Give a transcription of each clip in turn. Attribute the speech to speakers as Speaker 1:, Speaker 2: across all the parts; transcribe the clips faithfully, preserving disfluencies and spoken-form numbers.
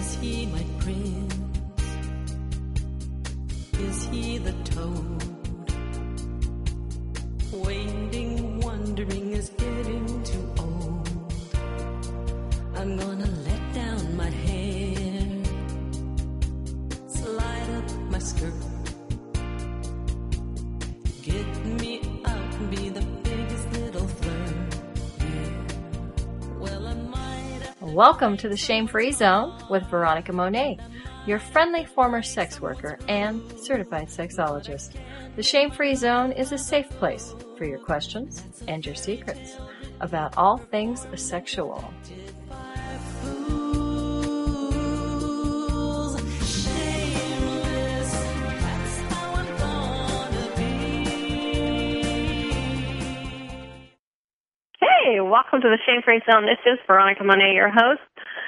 Speaker 1: Is he my prince? Is he the toad? Waiting, wondering is getting too old. I'm gonna let down my hair, slide up my skirt, get me up, be the biggest little flirt. Yeah. Well, I might have...
Speaker 2: Welcome to the Shame-Free Zone with Veronica Monet, your friendly former sex worker and certified sexologist. The Shame-Free Zone is a safe place for your questions and your secrets about all things sexual.
Speaker 3: Hey, welcome to the Shame-Free Zone. This is Veronica Monet, your host,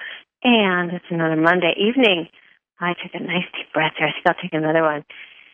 Speaker 3: and it's another Monday evening. I took a nice deep breath there. I think I'll take another one.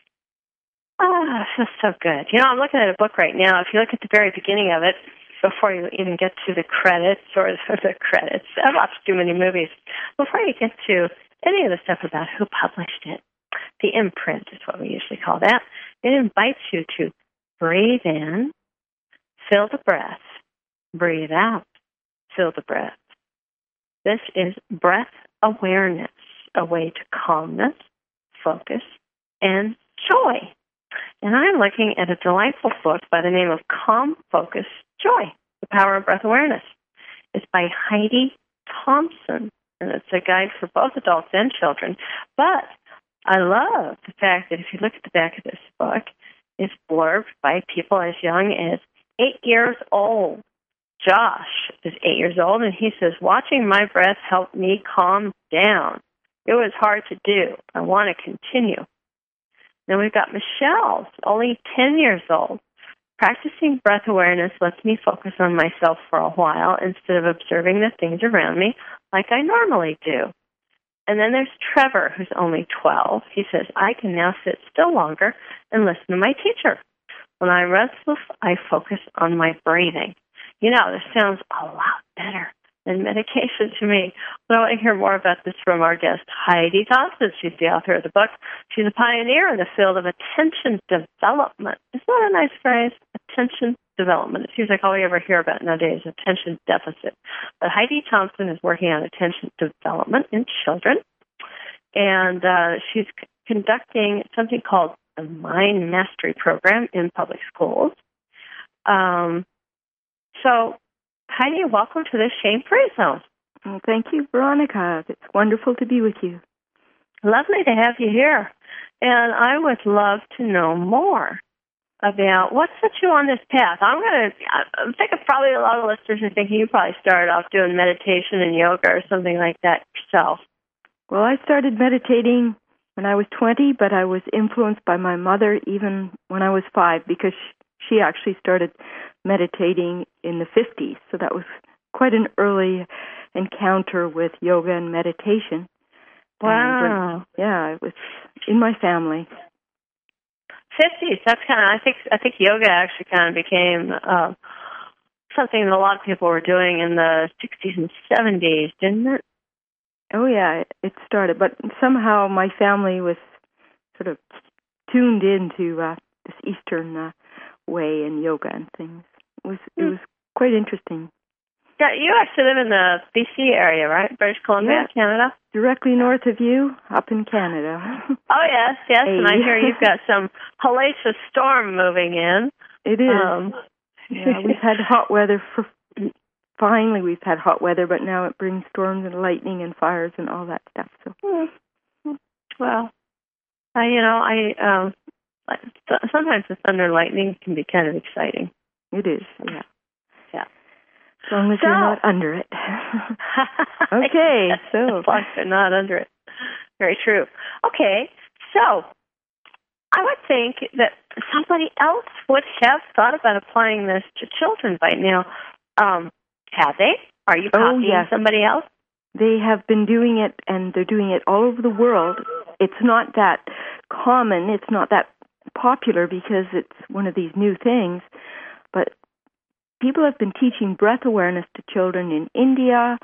Speaker 3: Ah, it feels so good. You know, I'm looking at a book right now. If you look at the very beginning of it, before you even get to the credits or the credits, I've watched too many movies. Before you get to any of the stuff about who published it, the imprint is what we usually call that. It invites you to breathe in, feel the breath, breathe out, feel the breath. This is breath awareness, a way to calmness, focus, and joy. And I'm looking at a delightful book by the name of Calm, Focus, Joy, The Power of Breath Awareness. It's by Heidi Thompson, and it's a guide for both adults and children. But I love the fact that if you look at the back of this book, it's blurbed by people as young as eight years old. Josh is eight years old, and he says, watching my breath helped me calm down. It was hard to do. I want to continue. Then we've got Michelle, only ten years old. Practicing breath awareness lets me focus on myself for a while instead of observing the things around me like I normally do. And then there's Trevor, who's only twelve. He says, I can now sit still longer and listen to my teacher. When I'm restless, I focus on my breathing. You know, this sounds a lot better than medication to me. But I want to hear more about this from our guest, Heidi Thompson. She's the author of the book. She's a pioneer in the field of attention development. Isn't that a nice phrase? Attention development. It seems like all we ever hear about nowadays is attention deficit. But Heidi Thompson is working on attention development in children. And uh, she's c- conducting something called the Mind Mastery Program in public schools. Um, so, Heidi, welcome to the Shame-Free Zone.
Speaker 4: Well, thank you, Veronica. It's wonderful to be with you.
Speaker 3: Lovely to have you here. And I would love to know more about what set you on this path. I'm going to, I think probably a lot of listeners are thinking you probably started off doing meditation and yoga or something like that yourself.
Speaker 4: Well, I started meditating when I was twenty, but I was influenced by my mother even when I was five because she actually started meditating in the fifties. So that was quite an early encounter with yoga and meditation.
Speaker 3: Wow.
Speaker 4: And, yeah, it was in my family.
Speaker 3: fifties, that's kind of, I think, I think yoga actually kind of became uh, something that a lot of people were doing in the sixties and seventies, didn't it?
Speaker 4: Oh, yeah, it started. But somehow my family was sort of tuned into uh, this Eastern uh, way and yoga and things. It was it was quite interesting.
Speaker 3: Yeah, you actually live in the B C area, right? British Columbia,
Speaker 4: yeah.
Speaker 3: Canada?
Speaker 4: Directly north of you, up in Canada.
Speaker 3: Oh, yes, yes,
Speaker 4: hey.
Speaker 3: And I hear you've got some hellacious storm moving in.
Speaker 4: It is.
Speaker 3: Um,
Speaker 4: yeah, we've had hot weather for... Finally, we've had hot weather, but now it brings storms and lightning and fires and all that stuff. So,
Speaker 3: well, uh, you know, I um, sometimes the thunder and lightning can be kind of exciting.
Speaker 4: It is, yeah,
Speaker 3: yeah.
Speaker 4: As long as
Speaker 3: so,
Speaker 4: you're not under it. Okay, so
Speaker 3: as long as you're not under it. Very true. Okay, so I would think that somebody else would have thought about applying this to children by now. Um, Have they? Are you copying
Speaker 4: oh, yes.
Speaker 3: somebody else?
Speaker 4: They have been doing it, and they're doing it all over the world. It's not that common. It's not that popular because it's one of these new things. But people have been teaching breath awareness to children in India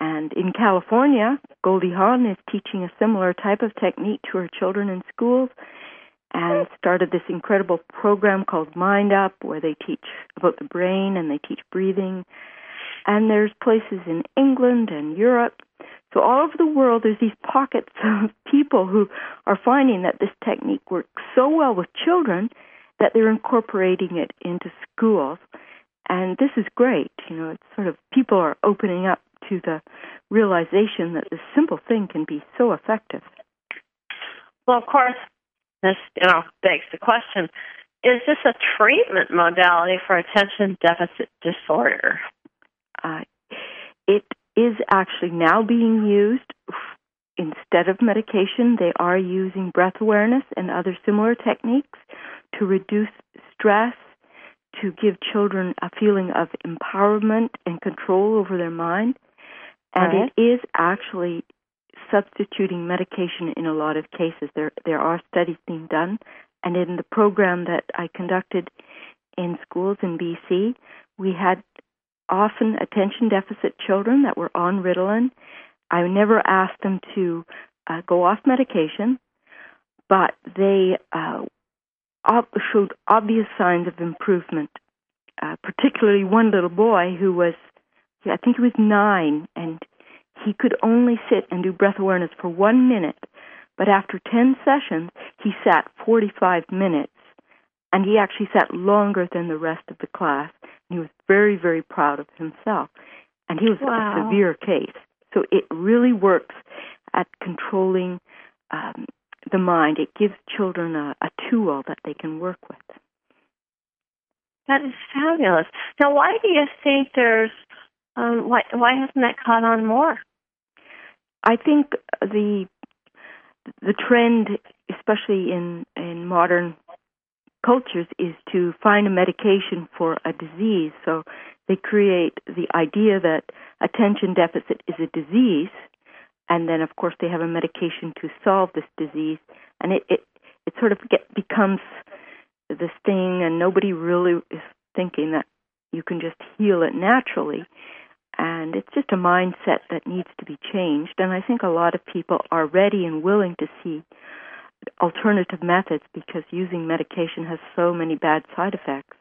Speaker 4: And in California, Goldie Hawn is teaching a similar type of technique to her children in schools and started this incredible program called Mind Up, where they teach about the brain and they teach breathing. And there's places in England and Europe. So all over the world, there's these pockets of people who are finding that this technique works so well with children that they're incorporating it into schools. And this is great. You know, it's sort of people are opening up to the realization that this simple thing can be so effective.
Speaker 3: Well, of course, this, you know, begs the question, is this a treatment modality for attention deficit disorder?
Speaker 4: Uh, it is actually now being used instead of medication. They are using breath awareness and other similar techniques to reduce stress, to give children a feeling of empowerment and control over their mind. And right. It is actually substituting medication in a lot of cases. There there are studies being done, and in the program that I conducted in schools in B C, we had often attention deficit children that were on Ritalin. I never asked them to uh, go off medication, but they uh, ob- showed obvious signs of improvement, uh, particularly one little boy who was, I think he was nine, and he could only sit and do breath awareness for one minute, but after ten sessions, he sat forty-five minutes, and he actually sat longer than the rest of the class. And he was very, very proud of himself, and he was wow. a severe case. So it really works at controlling um, the mind. It gives children a, a tool that they can work with.
Speaker 3: That is fabulous. Now, why do you think there's, um, why, why hasn't that caught on more?
Speaker 4: I think the the trend, especially in, in modern cultures, is to find a medication for a disease. So they create the idea that attention deficit is a disease, and then, of course, they have a medication to solve this disease, and it, it, it sort of get, becomes this thing, and nobody really is thinking that you can just heal it naturally. And it's just a mindset that needs to be changed. And I think a lot of people are ready and willing to see alternative methods because using medication has so many bad side effects.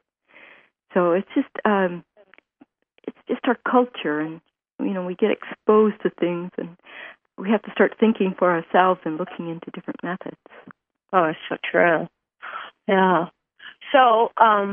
Speaker 4: So it's just um, it's just our culture, and you know we get exposed to things, and we have to start thinking for ourselves and looking into different methods.
Speaker 3: Oh, it's so true. Yeah. So, um,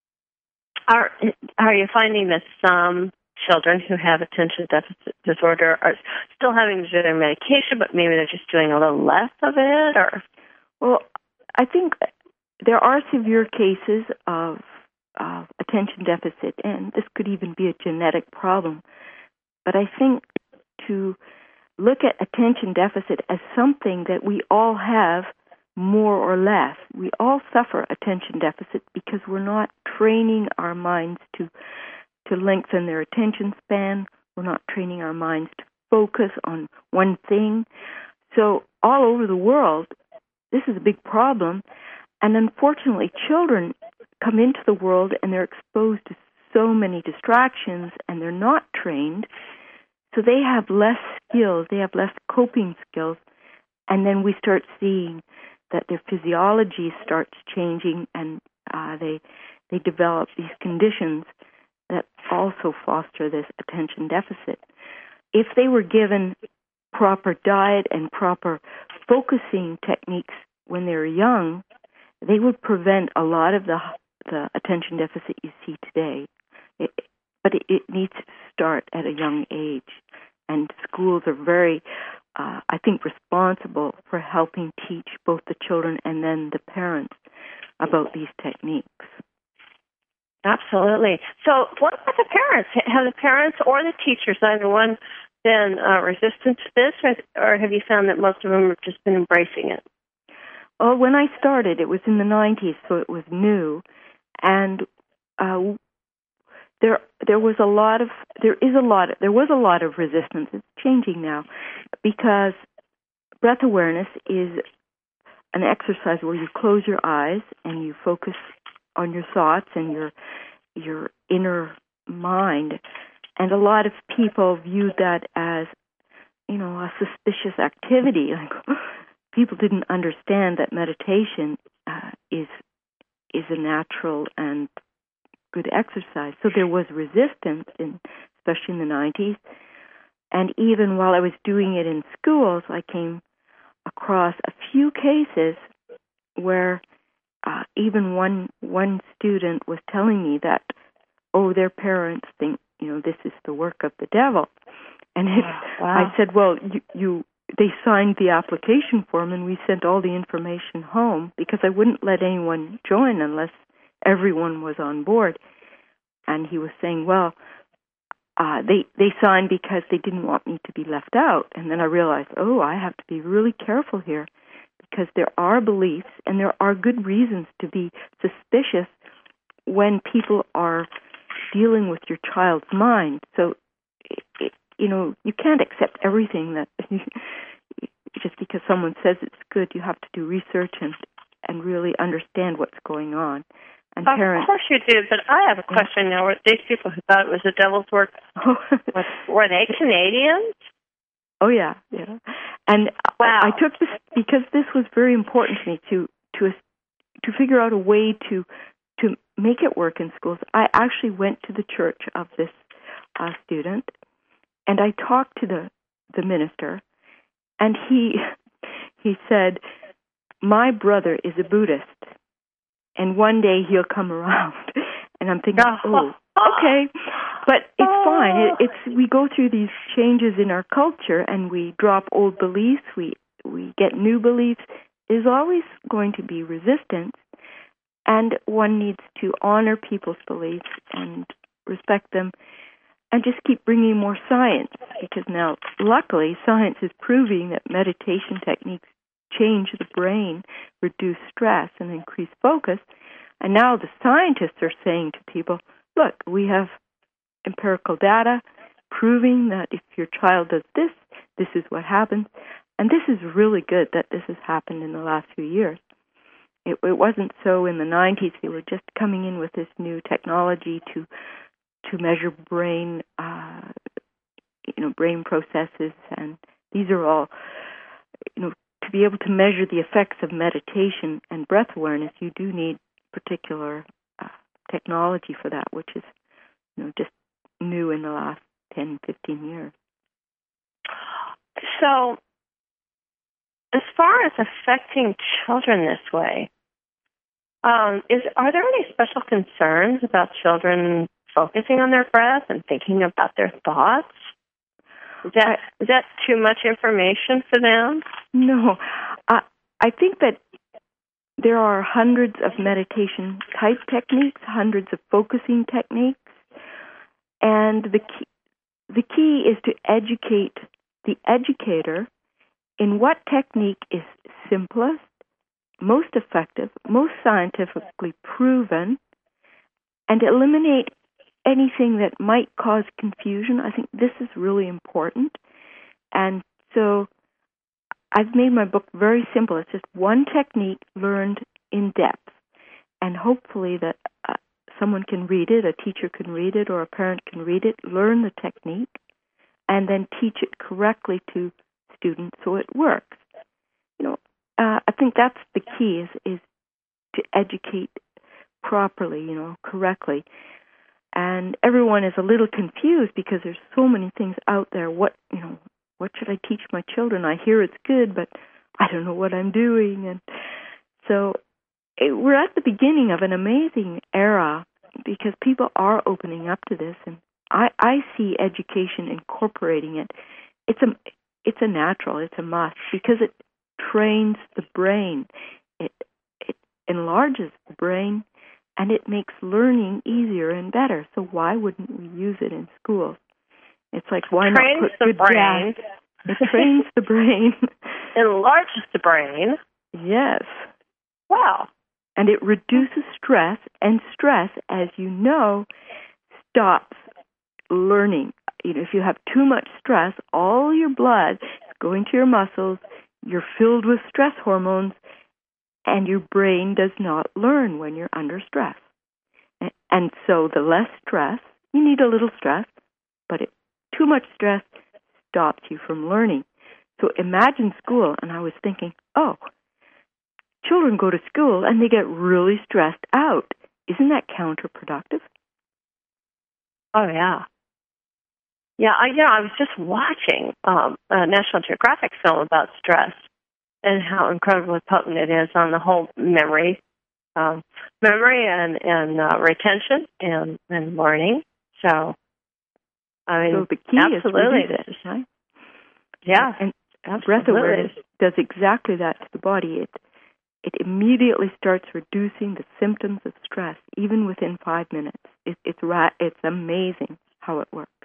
Speaker 3: are are you finding that some children who have attention deficit disorder are still having to do their medication, but maybe they're just doing a little less of it? Or
Speaker 4: well, I think there are severe cases of uh, attention deficit, and this could even be a genetic problem. But I think to look at attention deficit as something that we all have more or less. We all suffer attention deficit because we're not training our minds to to lengthen their attention span. We're not training our minds to focus on one thing. So all over the world, this is a big problem. And unfortunately, children come into the world and they're exposed to so many distractions and they're not trained. So they have less skills, they have less coping skills. And then we start seeing that their physiology starts changing and uh, they they develop these conditions that also foster this attention deficit. If they were given proper diet and proper focusing techniques when they were young, they would prevent a lot of the the attention deficit you see today. It, but it, it needs to start at a young age. And schools are very, uh, I think, responsible for helping teach both the children and then the parents about these techniques.
Speaker 3: Absolutely. So what about the parents? Have the parents or the teachers, either one, been uh, resistant to this, or, or have you found that most of them have just been embracing it?
Speaker 4: Well, when I started, it was in the nineties, so it was new. And uh, there there was a lot of, there is a lot, of, there was a lot of resistance. It's changing now because breath awareness is an exercise where you close your eyes and you focus on your thoughts and your your inner mind, And a lot of people viewed that as, you know, a suspicious activity. Like, people didn't understand that meditation uh, is is a natural and good exercise. So there was resistance, in, especially in the nineties. And even while I was doing it in schools, I came across a few cases where uh, even one one student was telling me that, oh, their parents think, you know, this is the work of the devil. And it,
Speaker 3: wow.
Speaker 4: I said, well, you, you, they signed the application form, and we sent all the information home because I wouldn't let anyone join unless everyone was on board. And he was saying, well, uh, they they signed because they didn't want me to be left out. And then I realized, oh, I have to be really careful here because there are beliefs and there are good reasons to be suspicious when people are dealing with your child's mind. So, it, you know, you can't accept everything that just because someone says it's good. You have to do research and and really understand what's going on. And
Speaker 3: of
Speaker 4: parents,
Speaker 3: course you do, but I have a question now. Were these people who thought it was the devil's work, were, were they Canadians?
Speaker 4: Oh, yeah, yeah. And
Speaker 3: wow.
Speaker 4: I, I took this because this was very important to me to to to figure out a way to to make it work in schools. I actually went to the church of this uh, student, and I talked to the the minister, and he he said, "My brother is a Buddhist, and one day he'll come around." And I'm thinking, oh, okay, but it's fine. It, it's we go through these changes in our culture, and we drop old beliefs. We we get new beliefs. There's always going to be resistance, and one needs to honor people's beliefs and respect them, and just keep bringing more science. Because now, luckily, science is proving that meditation techniques change the brain, reduce stress, and increase focus. And now the scientists are saying to people, look, we have empirical data proving that if your child does this, this is what happens. And this is really good that this has happened in the last few years. It, it wasn't so in the nineties. They were just coming in with this new technology to to measure brain, uh, you know, brain processes. And these are all, you know, to be able to measure the effects of meditation and breath awareness, you do need particular uh, technology for that, which is, you know, just new in the last ten, fifteen years.
Speaker 3: So, as far as affecting children this way, um, is are there any special concerns about children focusing on their breath and thinking about their thoughts? Is that is that too much information for them?
Speaker 4: No, uh, I think that there are hundreds of meditation type techniques, hundreds of focusing techniques, and the key, the key is to educate the educator in what technique is simplest, most effective, most scientifically proven, and eliminate anything that might cause confusion. I think this is really important. And so I've made my book very simple. It's just one technique learned in depth. And hopefully that uh, someone can read it, a teacher can read it, or a parent can read it, learn the technique, and then teach it correctly to students so it works. You know, uh, I think that's the key is, is to educate properly, you know, correctly. And everyone is a little confused because there's so many things out there. What, you know, what should I teach my children? I hear it's good, but I don't know what I'm doing. And so it, we're at the beginning of an amazing era because people are opening up to this. And I, I see education incorporating it. It's a, it's a natural, it's a must because it trains the brain. It, it enlarges the brain. And it makes learning easier and better. So why wouldn't we use it in schools? It's like, why
Speaker 3: trains
Speaker 4: not put
Speaker 3: the
Speaker 4: good
Speaker 3: brain.
Speaker 4: Gas? It trains the brain.
Speaker 3: Enlarges the brain.
Speaker 4: Yes.
Speaker 3: Wow.
Speaker 4: And it reduces stress, and stress, as you know, stops learning. You know, if you have too much stress, all your blood is going to your muscles, you're filled with stress hormones, and your brain does not learn when you're under stress. And so the less stress, you need a little stress, but it, too much stress stops you from learning. So imagine school, and I was thinking, oh, children go to school and they get really stressed out. Isn't that counterproductive?
Speaker 3: Oh, yeah. Yeah, I, you know, I was just watching um, a National Geographic film about stress and how incredibly potent it is on the whole memory, um, memory and, and uh, retention and, and learning. So, I mean,
Speaker 4: so the key
Speaker 3: absolutely
Speaker 4: is reduce it, right?
Speaker 3: Yeah,
Speaker 4: and
Speaker 3: absolutely.
Speaker 4: Breath awareness does exactly that to the body. It it immediately starts reducing the symptoms of stress, even within five minutes. It, it's ra- it's amazing how it works.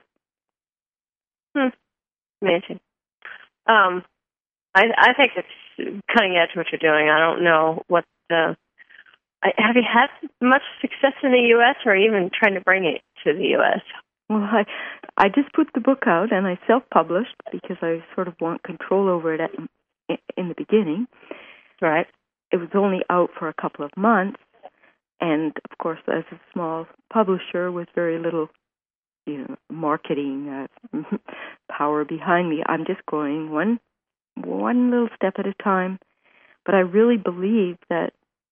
Speaker 3: Hmm. Amazing. Um, I I think it's cutting edge what you're doing. I don't know what the. I, have you had much success in the U S or even trying to bring it to the U S?
Speaker 4: Well, I I just put the book out and I self-published because I sort of want control over it at, in the beginning.
Speaker 3: Right.
Speaker 4: It was only out for a couple of months, and of course, as a small publisher with very little, you know, marketing uh, power behind me, I'm just going one one little step at a time. But I really believe that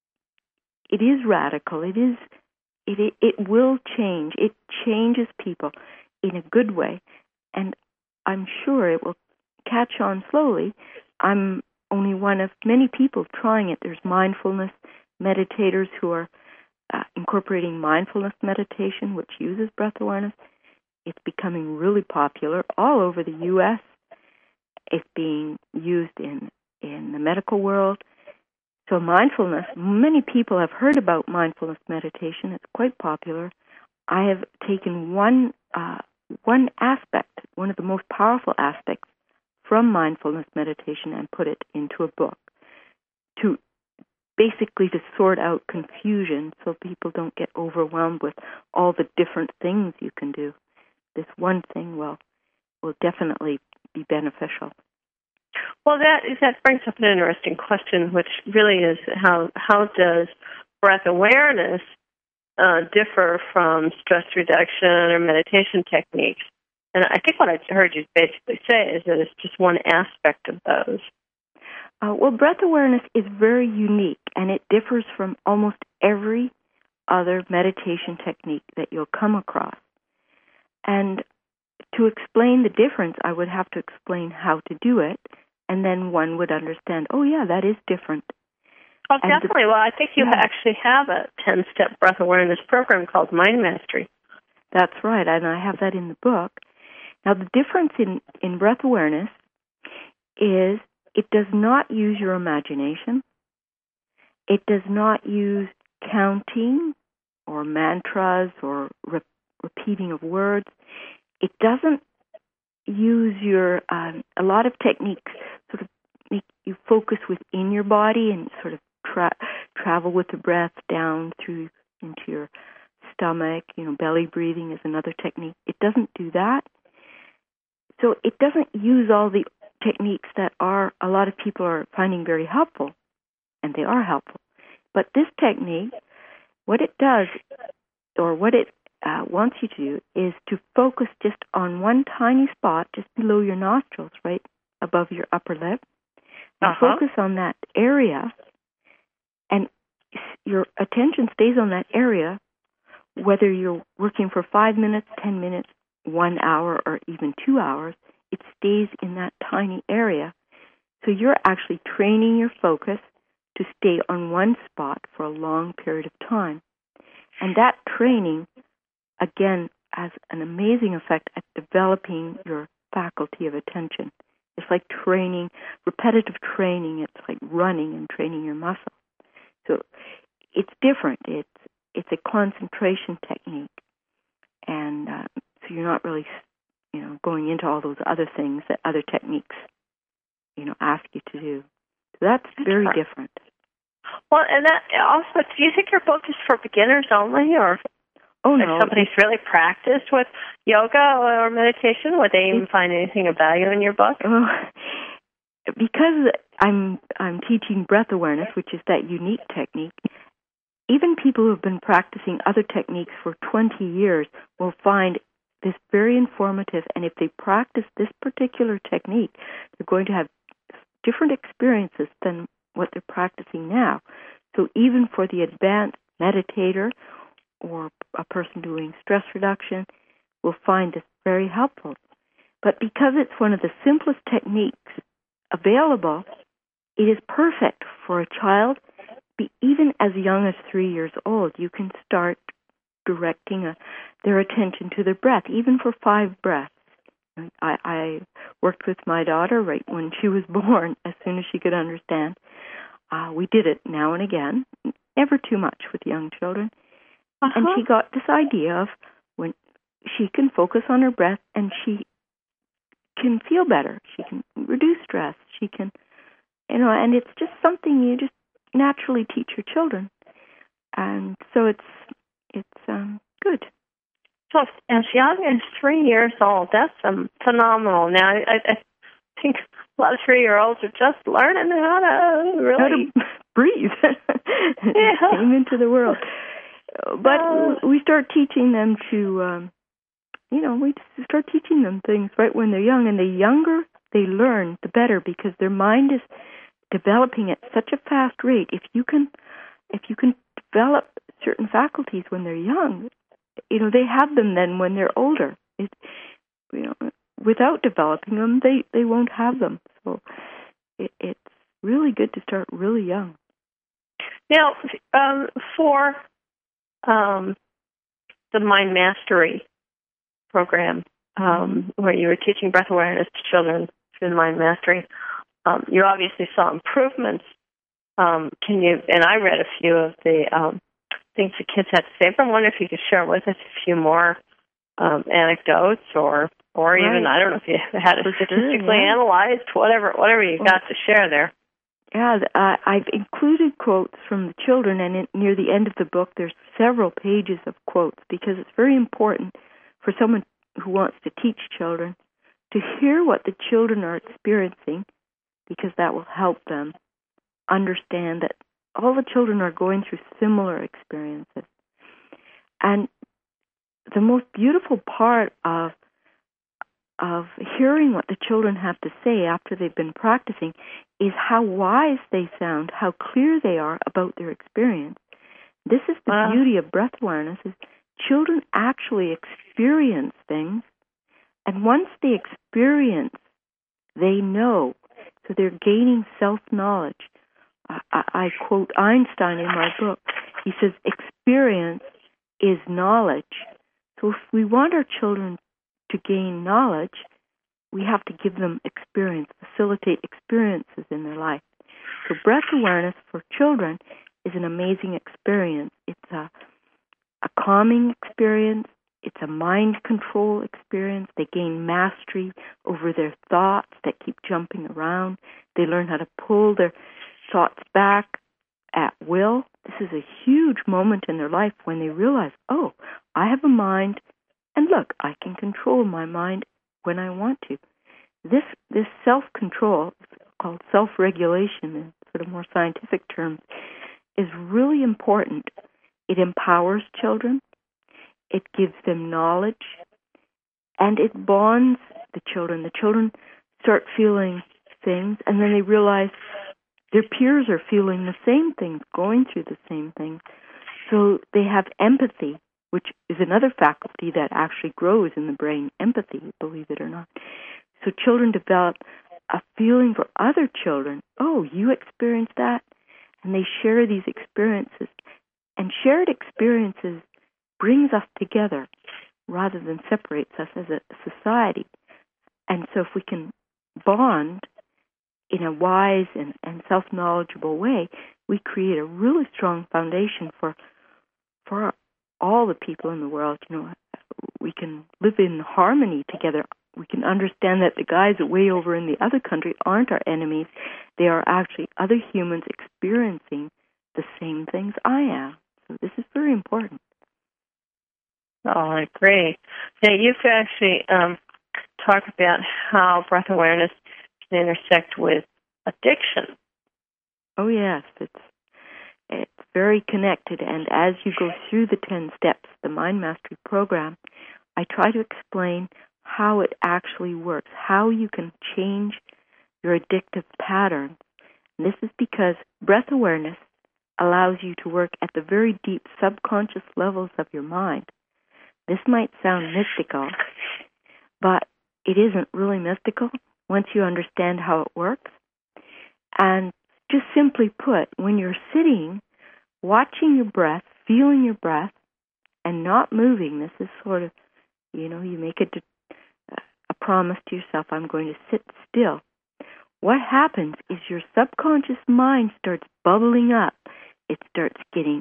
Speaker 4: it is radical. It is. It, it it will change. It changes people in a good way, and I'm sure it will catch on slowly. I'm only one of many people trying it. There's mindfulness meditators who are uh, incorporating mindfulness meditation, which uses breath awareness. It's becoming really popular all over the U S. It's being used in, in the medical world. So mindfulness, many people have heard about mindfulness meditation. It's quite popular. I have taken one uh, one aspect, one of the most powerful aspects from mindfulness meditation and put it into a book to basically to sort out confusion so people don't get overwhelmed with all the different things you can do. This one thing will will definitely be beneficial.
Speaker 3: Well, that that brings up an interesting question, which really is how how does breath awareness uh, differ from stress reduction or meditation techniques? And I think what I heard you basically say is that it's just one aspect of those.
Speaker 4: Uh, well, breath awareness is very unique, and it differs from almost every other meditation technique that you'll come across. And to explain the difference, I would have to explain how to do it, and then one would understand, oh, yeah, that is different.
Speaker 3: Oh,
Speaker 4: and
Speaker 3: definitely.
Speaker 4: The,
Speaker 3: well, I think you
Speaker 4: yeah.
Speaker 3: actually have a ten-step breath awareness program called Mind Mastery.
Speaker 4: That's right, and I have that in the book. Now, the difference in, in breath awareness is it does not use your imagination. It does not use counting or mantras or re- repeating of words. It doesn't use your, um, a lot of techniques sort of make you focus within your body and sort of tra- travel with the breath down through into your stomach. You know, belly breathing is another technique. It doesn't do that. So it doesn't use all the techniques that are a lot of people are finding very helpful, and they are helpful. But this technique, what it does, or what it uh, wants you to do, is to focus just on one tiny spot just below your nostrils, right above your upper lip, and
Speaker 3: uh-huh.
Speaker 4: focus on that area, and your attention stays on that area, whether you're working for five minutes, ten minutes, one hour, or even two hours, it stays in that tiny area. So you're actually training your focus to stay on one spot for a long period of time. And that training, again, has an amazing effect at developing your faculty of attention. It's like training, repetitive training. It's like running and training your muscle. So it's different. It's it's a concentration technique. And uh, so you're not really, you know, going into all those other things that other techniques, you know, ask you to do. So that's, that's very right. different.
Speaker 3: Well, and that also, do you think your book is for beginners only, or
Speaker 4: oh, no.
Speaker 3: if somebody's really practiced with yoga or meditation, would they even it's, find anything of value in your book?
Speaker 4: Uh, because I'm I'm teaching breath awareness, which is that unique technique, even people who have been practicing other techniques for twenty years will find this very informative, and if they practice this particular technique, they're going to have different experiences than what they're practicing now. So even for the advanced meditator or a person doing stress reduction will find this very helpful. But because it's one of the simplest techniques available, it is perfect for a child, be even as young as three years old. You can start directing a, their attention to their breath, even for five breaths. I, I worked with my daughter right when she was born, as soon as she could understand. Uh, we did it now and again, never too much with young children. Uh-huh. And she got this idea of when she can focus on her breath and she can feel better. She can reduce stress. She can, you know, and it's just something you just naturally teach your children. And so it's it's um, good.
Speaker 3: So as young as three years old, that's um, phenomenal. Now, I, I think a lot of three-year-olds are just learning how to really...
Speaker 4: How to breathe.
Speaker 3: Yeah.
Speaker 4: Came into the world. But uh, we start teaching them to, um, you know, we start teaching them things right when they're young. And the younger they learn, the better, because their mind is developing at such a fast rate. If you can, if you can develop certain faculties when they're young, you know, they have them then when they're older. It, you know, without developing them, they, they won't have them. So it, it's really good to start really young.
Speaker 3: Now, um, for um, the Mind Mastery program, um, where you were teaching breath awareness to children through the Mind Mastery, um, you obviously saw improvements. Um, can you? And I read a few of the um, things the kids had to say, but I wonder if you could share with us a few more um, anecdotes, or or
Speaker 4: right.
Speaker 3: even, I don't know if you had it
Speaker 4: For
Speaker 3: statistically
Speaker 4: sure, yeah.
Speaker 3: analyzed, whatever whatever you
Speaker 4: well,
Speaker 3: got to share there.
Speaker 4: Yeah, uh, I've included quotes from the children, and in, near the end of the book, there's several pages of quotes, because it's very important for someone who wants to teach children to hear what the children are experiencing, because that will help them understand that all the children are going through similar experiences. And the most beautiful part of of hearing what the children have to say after they've been practicing is how wise they sound, how clear they are about their experience. This is the
Speaker 3: wow.
Speaker 4: beauty of breath awareness, is children actually experience things, and once they experience, they know. So they're gaining self-knowledge. I, I, I quote Einstein in my book. He says, experience is knowledge. So if we want our children to gain knowledge, we have to give them experience, facilitate experiences in their life. So breath awareness for children is an amazing experience. It's a, a calming experience. It's a mind control experience. They gain mastery over their thoughts that keep jumping around. They learn how to pull their thoughts back at will. This is a huge moment in their life when they realize, oh, I have a mind, and look, I can control my mind when I want to. This this self-control, called self-regulation in sort of more scientific terms, is really important. It empowers children, it gives them knowledge, and it bonds the children. The children start feeling things, and then they realize their peers are feeling the same things, going through the same things. So they have empathy, which is another faculty that actually grows in the brain, empathy, believe it or not. So children develop a feeling for other children. Oh, you experienced that? And they share these experiences. And shared experiences brings us together rather than separates us as a society. And so if we can bond in a wise and, and self-knowledgeable way, we create a really strong foundation for for all the people in the world. You know, we can live in harmony together. We can understand that the guys way over in the other country aren't our enemies. They are actually other humans experiencing the same things I am. So this is very important.
Speaker 3: Oh, I agree. Now, you've actually um, talked about how breath awareness can intersect with addiction.
Speaker 4: Oh, yes. It's it's very connected. And as you go through the ten steps, the Mind Mastery program, I try to explain how it actually works, how you can change your addictive patterns. And this is because breath awareness allows you to work at the very deep subconscious levels of your mind. This might sound mystical, but it isn't really mystical once you understand how it works. And just simply put, when you're sitting, watching your breath, feeling your breath, and not moving, this is sort of, you know, you make a, a promise to yourself, I'm going to sit still. What happens is your subconscious mind starts bubbling up. It starts getting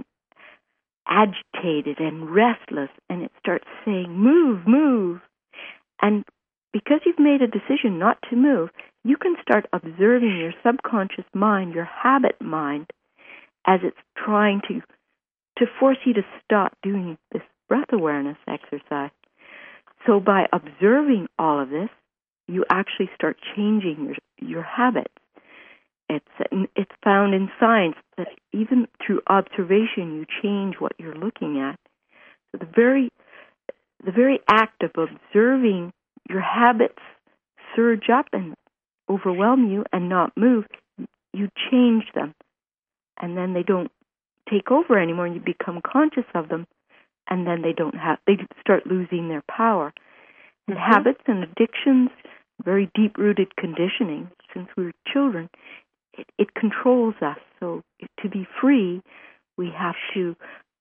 Speaker 4: agitated and restless, and it starts saying, move, move. And because you've made a decision not to move, you can start observing your subconscious mind, your habit mind, as it's trying to to force you to stop doing this breath awareness exercise. So by observing all of this, you actually start changing your your habits. It's it's found in science that even through observation, you change what you're looking at. So the very the very act of observing your habits surge up and overwhelm you and not move, you change them, and then they don't take over anymore, and you become conscious of them, and then they don't have they start losing their power. And mm-hmm. habits and addictions, very deep-rooted conditioning since we were children, it, it controls us. So to be free, we have to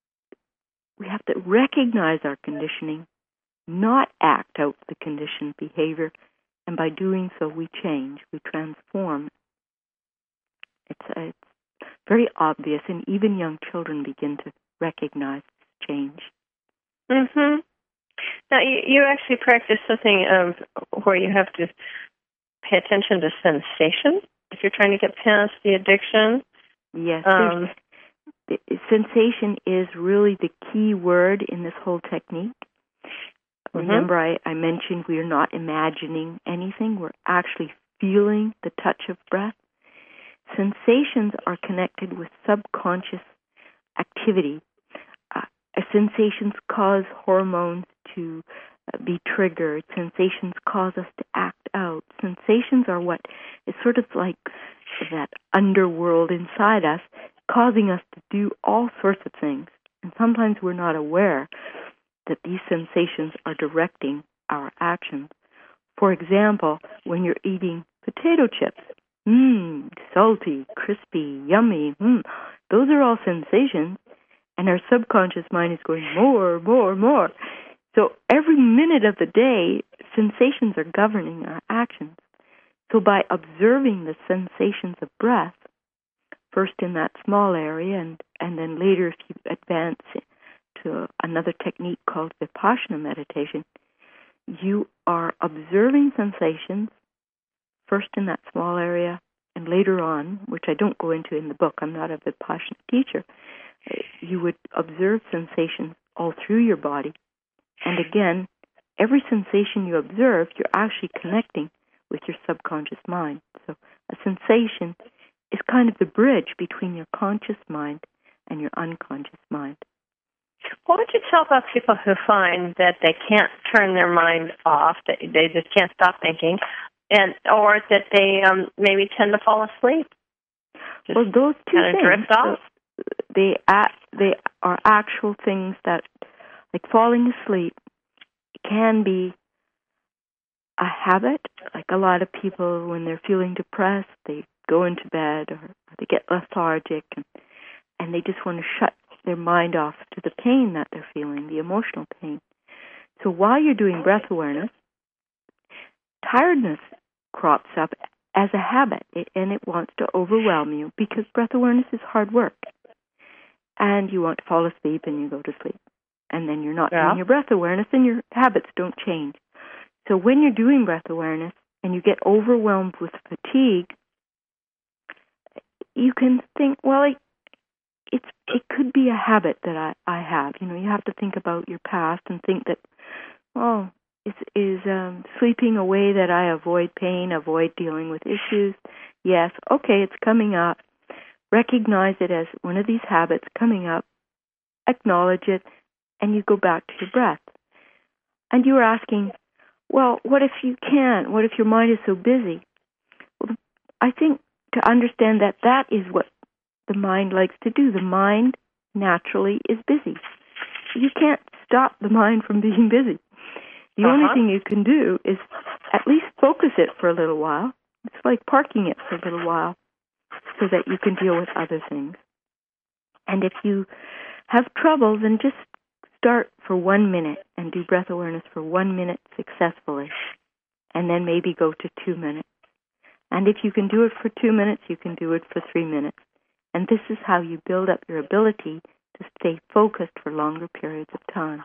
Speaker 4: we have to recognize our conditioning, not act out the conditioned behavior, and by doing so, we change, we transform. It's, uh, it's very obvious, and even young children begin to recognize this change.
Speaker 3: Mm-hmm. Now, you, you actually practice something um, where you have to pay attention to sensation if you're trying to get past the addiction.
Speaker 4: Yes.
Speaker 3: Um,
Speaker 4: the, sensation is really the key word in this whole technique.
Speaker 3: Mm-hmm.
Speaker 4: Remember, I, I mentioned we are not imagining anything. We're actually feeling the touch of breath. Sensations are connected with subconscious activity. Uh, sensations cause hormones to uh, be triggered. Sensations cause us to act out. Sensations are what is sort of like that underworld inside us, causing us to do all sorts of things. And sometimes we're not aware that these sensations are directing our actions. For example, when you're eating potato chips, mmm, salty, crispy, yummy, mmm, those are all sensations, and our subconscious mind is going more, more, more. So every minute of the day, sensations are governing our actions. So by observing the sensations of breath, first in that small area, and, and then later if you advance to another technique called Vipassana meditation, you are observing sensations first in that small area and later on, which I don't go into in the book, I'm not a Vipassana teacher, you would observe sensations all through your body. And again, every sensation you observe, you're actually connecting with your subconscious mind. So a sensation is kind of the bridge between your conscious mind and your unconscious mind.
Speaker 3: What would you tell about people who find that they can't turn their mind off, that they just can't stop thinking, and or that they um, maybe tend to fall asleep? Just
Speaker 4: well, those two
Speaker 3: kind of
Speaker 4: things,
Speaker 3: drift off?
Speaker 4: they, they are actual things that, like falling asleep, can be a habit. Like a lot of people, when they're feeling depressed, they go into bed or, or they get lethargic, and, and they just want to shut their mind off to the pain that they're feeling, the emotional pain. So while you're doing breath awareness, tiredness crops up as a habit, it, and it wants to overwhelm you because breath awareness is hard work. And you want to fall asleep and you go to sleep. And then you're not
Speaker 3: yeah.
Speaker 4: doing your breath awareness and your habits don't change. So when you're doing breath awareness and you get overwhelmed with fatigue, you can think, well, I, It's it could be a habit that I, I have. You know, you have to think about your past and think that, oh, is is um, sleeping a way that I avoid pain, avoid dealing with issues? Yes, okay, it's coming up. Recognize it as one of these habits coming up. Acknowledge it, and you go back to your breath. And you were asking, well, what if you can't? What if your mind is so busy? Well, I think to understand that that is what the mind likes to do. The mind naturally is busy. You can't stop the mind from being busy. The uh-huh. only thing you can do is at least focus it for a little while. It's like parking it for a little while so that you can deal with other things. And if you have trouble, then just start for one minute and do breath awareness for one minute successfully, and then maybe go to two minutes. And if you can do it for two minutes, you can do it for three minutes. And this is how you build up your ability to stay focused for longer periods of time.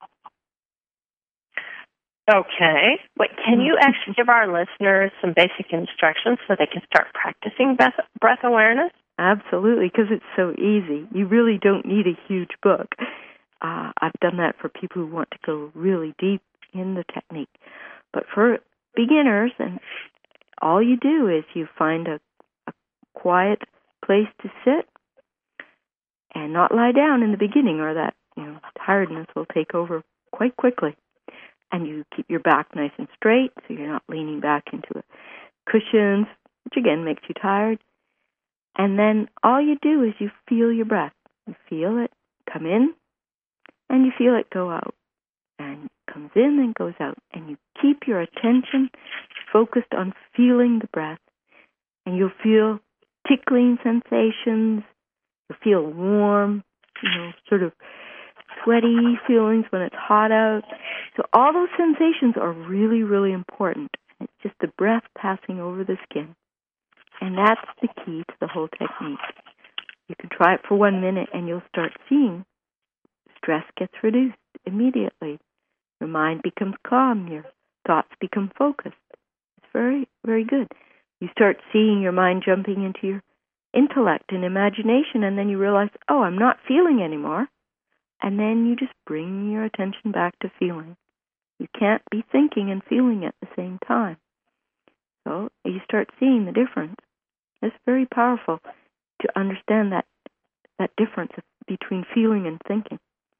Speaker 3: Okay. Wait, can you actually give our listeners some basic instructions so they can start practicing breath, breath awareness?
Speaker 4: Absolutely, because it's so easy. You really don't need a huge book. Uh, I've done that for people who want to go really deep in the technique. But for beginners, and all you do is you find a, a quiet place to sit and not lie down in the beginning, or that you know tiredness will take over quite quickly. And you keep your back nice and straight, so you're not leaning back into it. Cushions, which again makes you tired. And then all you do is you feel your breath. You feel it come in, and you feel it go out. And it comes in and goes out. And you keep your attention focused on feeling the breath. And you'll feel tickling sensations. You'll feel warm, you know, sort of sweaty feelings when it's hot out. So all those sensations are really, really important. It's just the breath passing over the skin. And that's the key to the whole technique. You can try it for one minute and you'll start seeing stress gets reduced immediately. Your mind becomes calm. Your thoughts become focused. It's very, very good. You start seeing your mind jumping into your intellect and imagination, and then you realize, oh, I'm not feeling anymore. And then you just bring your attention back to feeling. You can't be thinking and feeling at the same time. So you start seeing the difference. It's very powerful to understand that that difference between feeling and thinking.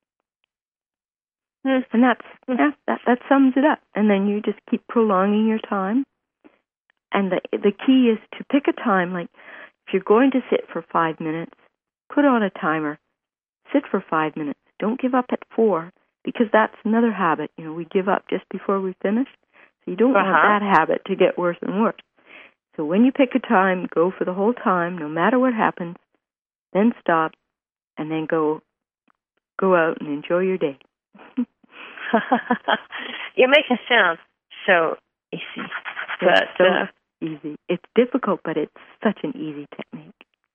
Speaker 4: Mm. And that's, yeah, that, that sums it up. And then you just keep prolonging your time. And the the key is to pick a time, like if you're going to sit for five minutes, put on a timer. Sit for five minutes. Don't give up at four, because that's another habit. You know, we give up just before we finish. So you don't uh-huh. want that habit to get worse and worse. So when you pick a time, go for the whole time, no matter what happens, then stop, and then go go out and enjoy your day.
Speaker 3: You make it sound so easy. But,
Speaker 4: it's so
Speaker 3: uh,
Speaker 4: easy. It's difficult, but it's such an easy technique.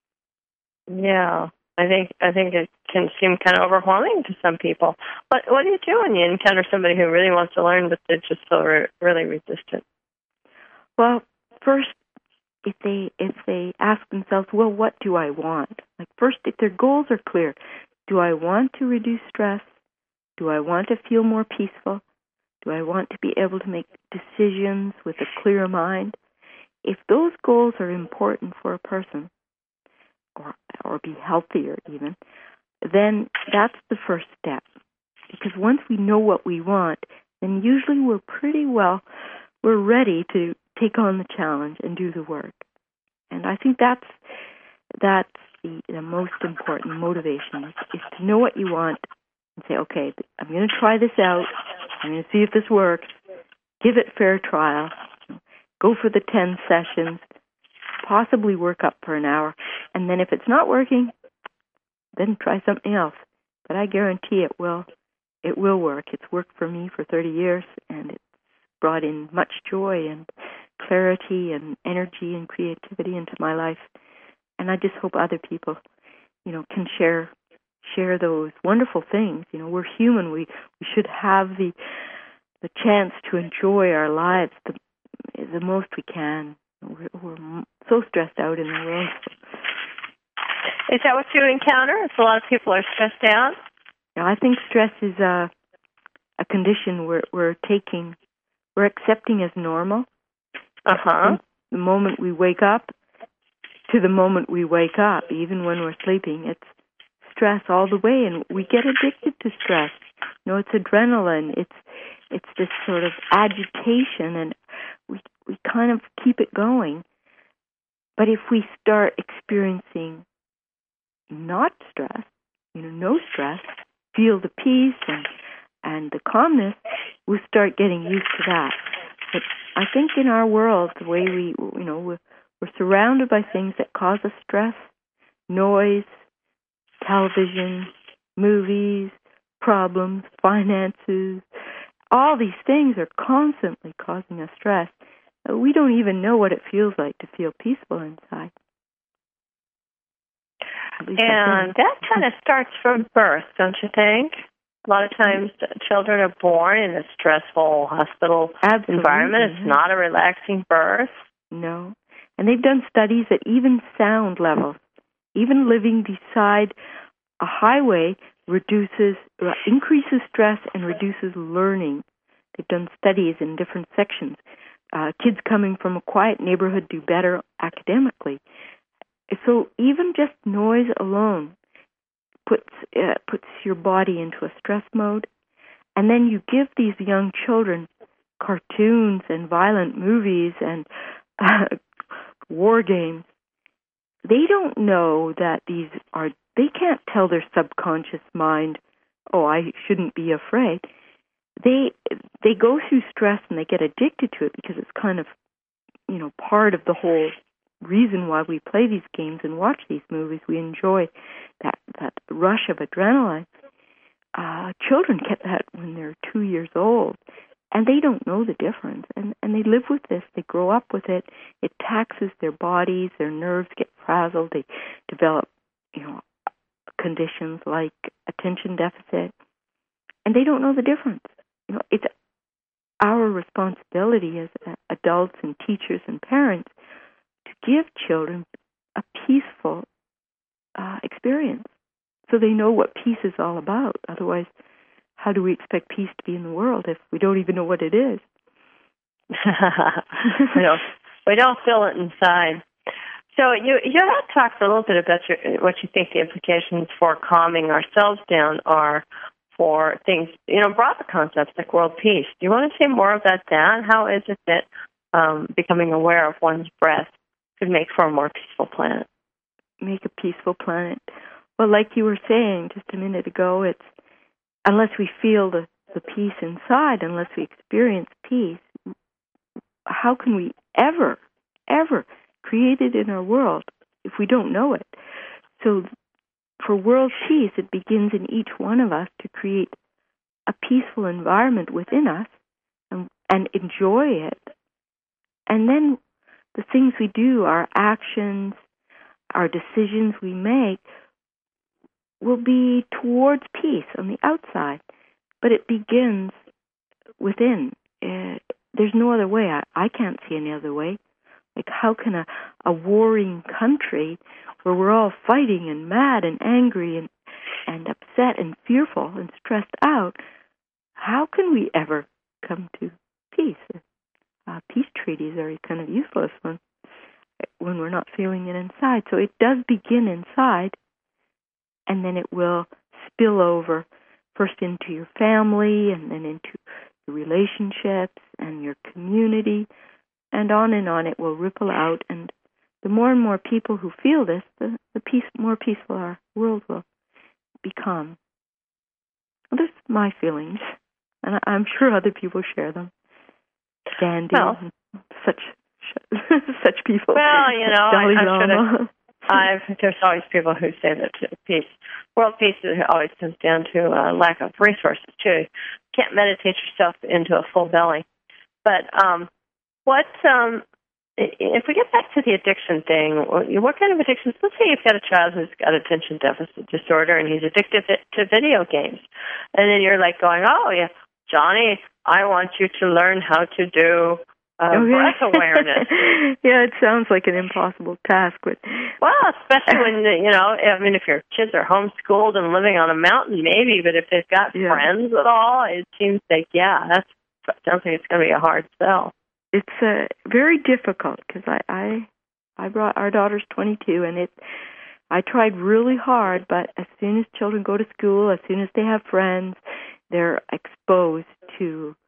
Speaker 3: Yeah. I think I think it can seem kind of overwhelming to some people. What what do you do when you encounter somebody who really wants to learn but they're just so re- really resistant?
Speaker 4: Well, first, if they if they ask themselves, well, what do I want? Like first, if their goals are clear, do I want to reduce stress? Do I want to feel more peaceful? Do I want to be able to make decisions with a clear mind? If those goals are important for a person, or or be healthier even, then that's the first step. Because once we know what we want, then usually we're pretty well, we're ready to take on the challenge and do the work. And I think that's that's the, the most important motivation, is, is to know what you want and say, okay, I'm going to try this out. I'm going to see if this works. Give it fair trial. Go for the ten sessions. Possibly work up for an hour. And then if it's not working, then try something else. But I guarantee it will it will work. It's worked for me for thirty years, and it's brought in much joy and clarity and energy and creativity into my life. And I just hope other people, you know, can share share those wonderful things. You know, we're human. We we should have the the chance to enjoy our lives the the most we can. We're, we're so stressed out in the world.
Speaker 3: Is that what you encounter? Is a lot of people are stressed out?
Speaker 4: I think stress is a a condition we're we're taking, we're accepting as normal.
Speaker 3: Uh huh.
Speaker 4: From the moment we wake up to the moment we wake up, even when we're sleeping, it's stress all the way, and we get addicted to stress. You know, it's adrenaline. It's It's this sort of agitation, and we we kind of keep it going. But if we start experiencing not stress, you know, no stress, feel the peace and and the calmness, we'll start getting used to that. But I think in our world, the way we, you know, we're, we're surrounded by things that cause us stress, noise, television, movies, problems, finances. All these things are constantly causing us stress. We don't even know what it feels like to feel peaceful inside.
Speaker 3: And that kind of starts from birth, don't you think? A lot of times children are born in a stressful hospital
Speaker 4: Absolutely.
Speaker 3: environment. It's not a relaxing birth.
Speaker 4: No. And they've done studies that even sound levels, even living beside a highway reduces, uh, increases stress and reduces learning. They've done studies in different sections. Uh, kids coming from a quiet neighborhood do better academically. So even just noise alone puts uh, puts your body into a stress mode, and then you give these young children cartoons and violent movies and uh, war games. They don't know that these are. They can't tell their subconscious mind, "Oh, I shouldn't be afraid." They they go through stress and they get addicted to it because it's kind of, you know, part of the whole reason why we play these games and watch these movies. We enjoy that that rush of adrenaline. Uh, children get that when they're two years old, and they don't know the difference. And, and they live with this. They grow up with it. It taxes their bodies. Their nerves get frazzled. They develop, you know, conditions like attention deficit, and they don't know the difference. You know, it's our responsibility as adults and teachers and parents to give children a peaceful uh, experience so they know what peace is all about. Otherwise, how do we expect peace to be in the world if we don't even know what it is?
Speaker 3: we, don't, we don't feel it inside. So you you have talked a little bit about your, what you think the implications for calming ourselves down are for things, you know, broader concepts like world peace. Do you want to say more about that? How is it that um, becoming aware of one's breath could make for a more peaceful planet?
Speaker 4: Make a peaceful planet. Well, like you were saying just a minute ago, it's unless we feel the, the peace inside, unless we experience peace, how can we ever, ever create it in our world if we don't know it? So for world peace, it begins in each one of us to create a peaceful environment within us and, and enjoy it. And then the things we do, our actions, our decisions we make, will be towards peace on the outside. But it begins within. Uh, there's no other way. I, I can't see any other way. Like, how can a, a warring country where we're all fighting and mad and angry and, and upset and fearful and stressed out, how can we ever come to peace? Uh, peace treaties are kind of useless when, when we're not feeling it inside. So it does begin inside, and then it will spill over first into your family and then into your relationships and your community, and on and on it will ripple out. And the more and more people who feel this, the, the peace, more peaceful our world will become. Well, that's my feelings, and I'm sure other people share them. Gandhi,
Speaker 3: well,
Speaker 4: such such people.
Speaker 3: Well, you know, I, I'm sure that
Speaker 4: I've,
Speaker 3: there's always people who say that peace, world peace, always comes down to a lack of resources too. You can't meditate yourself into a full belly. But um, what um, if we get back to the addiction thing? What kind of addictions? Let's say you've got a child who's got attention deficit disorder and he's addicted to video games, and then you're like going, "Oh yeah, Johnny, I want you to learn how to do uh, okay. breath awareness."
Speaker 4: Yeah, it sounds like an impossible task, but
Speaker 3: well, especially when you know, I mean, if your kids are homeschooled and living on a mountain, maybe. But if they've got yeah. friends at all, it seems like yeah, that's sounds like it's going to be a hard sell.
Speaker 4: It's uh, very difficult because I, I I brought our daughter's twenty-two, and it I tried really hard, but as soon as children go to school, as soon as they have friends, they're exposed to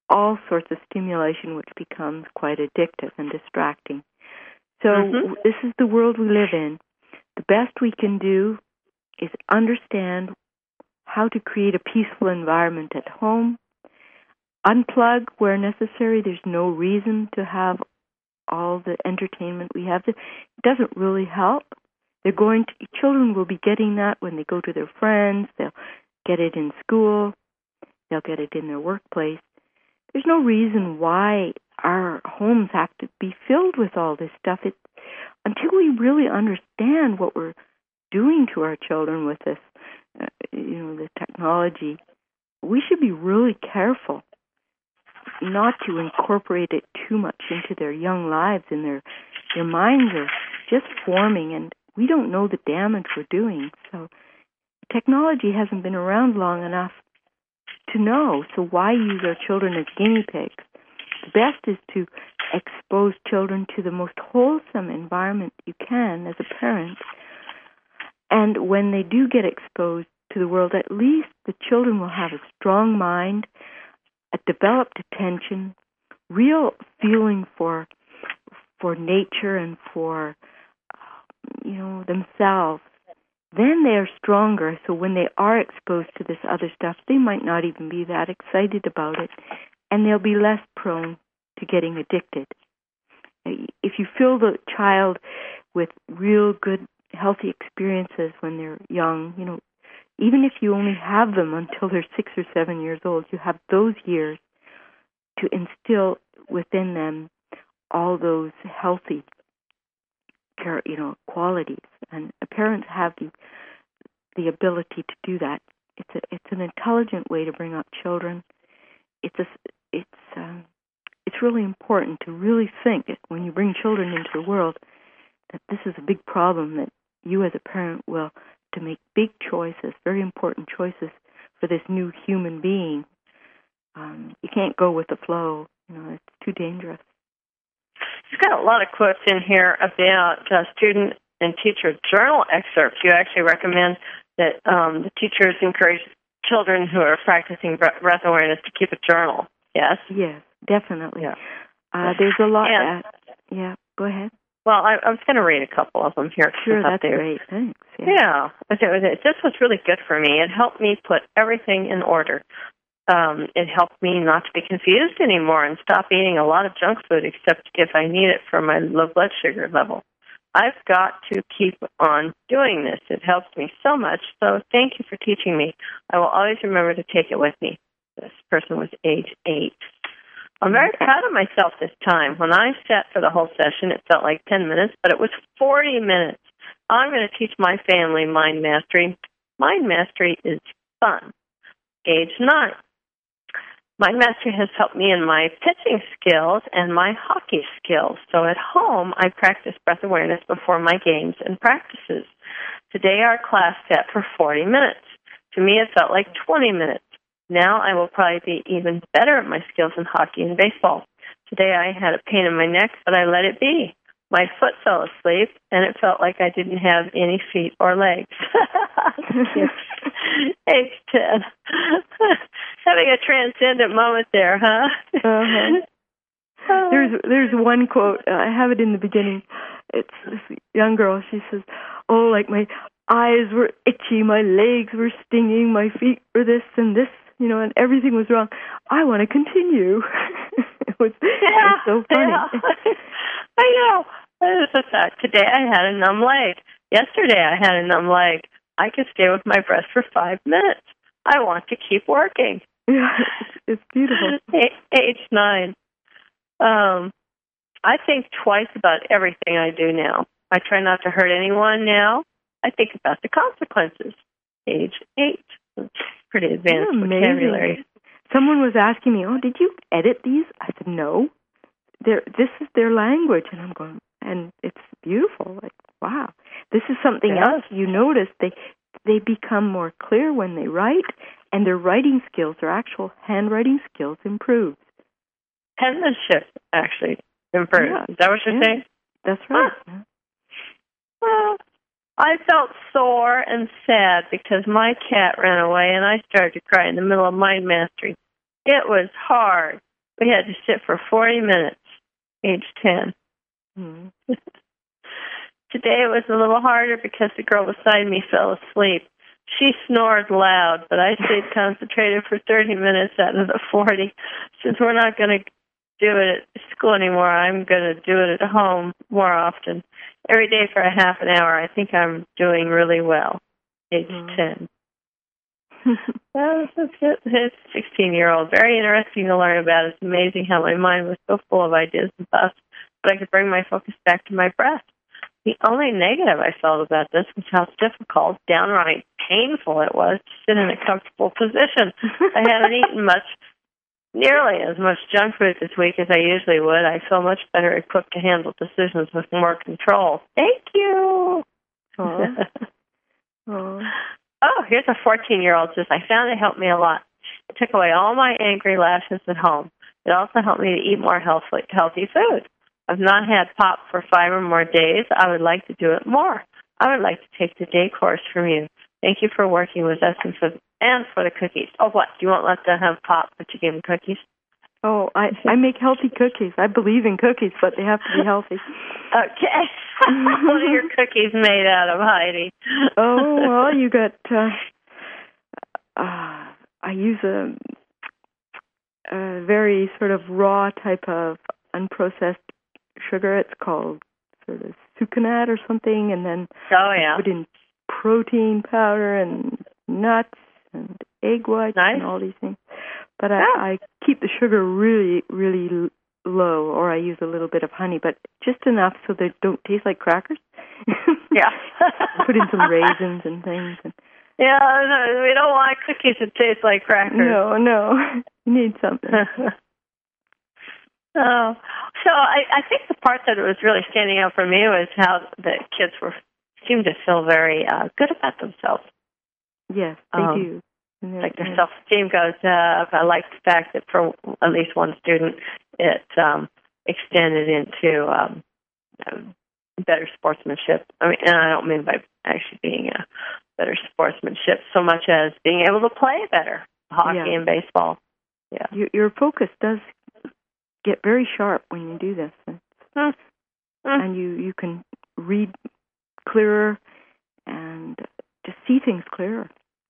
Speaker 4: all sorts of stimulation, which becomes quite addictive and distracting. So
Speaker 3: Mm-hmm.
Speaker 4: this is the world we live in. The best we can do is understand how to create a peaceful environment at home, unplug where necessary. There's no reason to have all the entertainment we have. It doesn't really help. They're going to, children will be getting that when they go to their friends. They'll get it in school. They'll get it in their workplace. There's no reason why our homes have to be filled with all this stuff. It, until we really understand what we're doing to our children with this, uh, you know, the technology, we should be really careful not to incorporate it too much into their young lives, and their their minds are just forming, and we don't know the damage we're doing. So technology hasn't been around long enough to know. So why use our children as guinea pigs? The best is to expose children to the most wholesome environment you can as a parent. And when they do get exposed to the world, at least the children will have a strong mind, a developed attention, real feeling for for nature and for, you know, themselves. Then they are stronger, so when they are exposed to this other stuff, they might not even be that excited about it, and they'll be less prone to getting addicted. If you fill the child with real good, healthy experiences when they're young, you know, even if you only have them until they're six or seven years old, you have those years to instill within them all those healthy, you know, qualities. And parents have the the ability to do that. It's a, it's an intelligent way to bring up children. It's a, it's um, it's really important to really think when you bring children into the world that this is a big problem, that you as a parent will to make big choices, very important choices for this new human being. Um, you can't go with the flow. You know, it's too dangerous.
Speaker 3: You've got a lot of quotes in here about uh, student and teacher journal excerpts. You actually recommend that um, the teachers encourage children who are practicing breath awareness to keep a journal. Yes?
Speaker 4: Yes, definitely.
Speaker 3: Yeah.
Speaker 4: Uh, there's a lot.
Speaker 3: And,
Speaker 4: uh, yeah, go ahead.
Speaker 3: Well, I, I was going to read a couple of them here.
Speaker 4: Sure, that's
Speaker 3: there.
Speaker 4: great. Thanks. Yeah.
Speaker 3: yeah. It, it, this was really good for me. It helped me put everything in order. Um, it helped me not to be confused anymore and stop eating a lot of junk food except if I need it for my low blood sugar level. I've got to keep on doing this. It helps me so much. So thank you for teaching me. I will always remember to take it with me. This person was age eight. I'm very proud of myself this time. When I sat for the whole session, it felt like ten minutes, but it was forty minutes. I'm going to teach my family mind mastery. Mind mastery is fun. Age nine. Mind mastery has helped me in my pitching skills and my hockey skills. So at home, I practice breath awareness before my games and practices. Today, our class sat for forty minutes. To me, it felt like twenty minutes. Now I will probably be even better at my skills in hockey and baseball. Today, I had a pain in my neck, but I let it be. My foot fell asleep, and it felt like I didn't have any feet or legs. Age ten. Having a transcendent moment there, huh?
Speaker 4: Uh-huh. There's there's one quote. Uh, I have it in the beginning. It's this young girl. She says, "Oh, like my eyes were itchy, my legs were stinging, my feet were this and this, you know, and everything was wrong. I want to continue." it, was,
Speaker 3: yeah,
Speaker 4: it was so funny.
Speaker 3: Yeah. I know. This is that. Today I had a numb leg. Yesterday I had a numb leg. I could stay with my breath for five minutes. I want to keep working.
Speaker 4: Yeah, it's beautiful.
Speaker 3: Age nine. Um, I think twice about everything I do now. I try not to hurt anyone now. I think about the consequences. Age eight. It's pretty advanced vocabulary.
Speaker 4: Someone was asking me, "Oh, did you edit these?" I said, "No. They're, this is their language," and I'm going, and it's beautiful. Like, wow, this is something
Speaker 3: yeah.
Speaker 4: else. You notice they they become more clear when they write, and their writing skills, their actual handwriting skills, improve.
Speaker 3: Penmanship actually improves.
Speaker 4: Yeah.
Speaker 3: Is that what you're
Speaker 4: yeah.
Speaker 3: saying?
Speaker 4: That's right.
Speaker 3: Huh. Yeah. Well, I felt sore and sad because my cat ran away, and I started to cry in the middle of mind mastery. It was hard. We had to sit for forty minutes, age ten.
Speaker 4: Mm-hmm.
Speaker 3: Today it was a little harder because the girl beside me fell asleep. She snored loud, but I stayed concentrated for thirty minutes out of the forty. Since we're not going to do it at school anymore, I'm going to do it at home more often. Every day for a half an hour. I think I'm doing really well, age mm-hmm. ten. Well, that's it. It's a sixteen-year-old. Very interesting to learn about. It's amazing how my mind was so full of ideas and thoughts, but I could bring my focus back to my breath. The only negative I felt about this was how difficult, downright painful it was to sit in a comfortable position. I haven't eaten much, nearly as much junk food this week as I usually would. I feel much better equipped to handle decisions with more control. Thank you.
Speaker 4: Aww. Aww.
Speaker 3: Oh, here's a fourteen-year-old says, I found it helped me a lot. It took away all my angry lashes at home. It also helped me to eat more healthy, healthy food. I've not had pop for five or more days. I would like to do it more. I would like to take the day course from you. Thank you for working with us and for, and for the cookies. Oh, what? You won't let them have pop, but you give them cookies?
Speaker 4: Oh, I, I make healthy cookies. I believe in cookies, but they have to be healthy.
Speaker 3: Okay. What are your cookies made out of, Heidi?
Speaker 4: Oh, well, you got, uh, uh, I use a, a very sort of raw type of unprocessed sugar. It's called sort of sucanat or something, and then
Speaker 3: oh, yeah.
Speaker 4: put in protein powder and nuts and egg whites
Speaker 3: nice.
Speaker 4: And all these things. But I, I keep the sugar really, really low, or I use a little bit of honey, but just enough so they don't taste like crackers.
Speaker 3: Yeah.
Speaker 4: Put in some raisins and things. And
Speaker 3: yeah, no, we don't want cookies that taste like crackers.
Speaker 4: No, no. You need something.
Speaker 3: Oh, so I, I think the part that was really standing out for me was how the kids were seemed to feel very uh, good about themselves.
Speaker 4: Yes, they
Speaker 3: um,
Speaker 4: do.
Speaker 3: Like their self-esteem goes up. I like the fact that for at least one student, it um, extended into um, um, better sportsmanship. I mean, and I don't mean by actually being a better sportsmanship so much as being able to play better hockey yeah. and baseball. Yeah,
Speaker 4: your, your focus does get very sharp when you do this, and, mm. Mm. and you you can read clearer and just see things clearer.